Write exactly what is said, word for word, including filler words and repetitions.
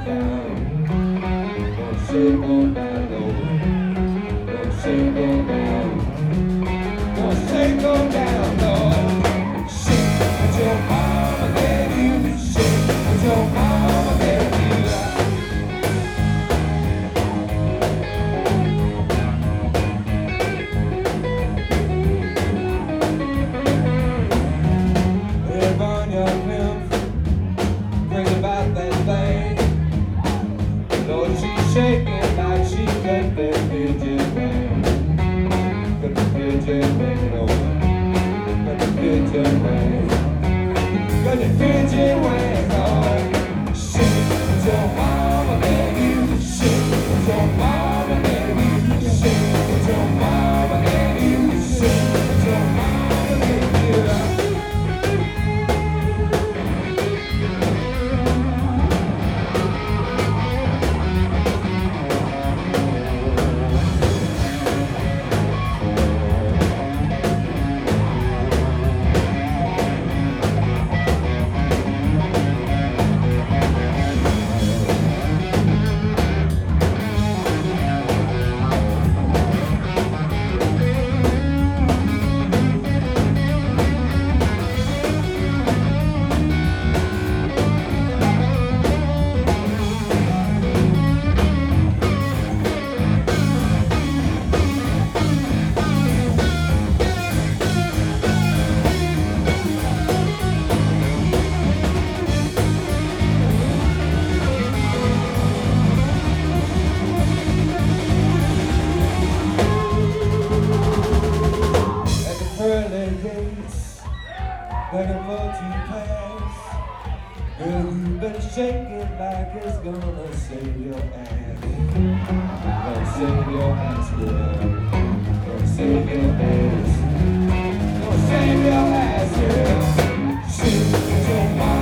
down. Gonna shake on down low. Gonna shake on down. Gonna shake on down low. Shake what your mama gave you. Shake what your mama gave you. Live on your nymph, bring about that thing. Lord, she's shaking like she got that pigeon wing. Got the pigeon wing, oh. Got the pigeon wing. Got the pigeon wing, oh. Shake what your mama gave you. Shake what your mama gave you. Shake what your mama gave you. Shake what your mama gave you. Like a multi-pass, girl, you better shake it like it's gonna save your ass. Gonna save your ass, girl. Gonna save your ass. Gonna save your ass, girl. Shake your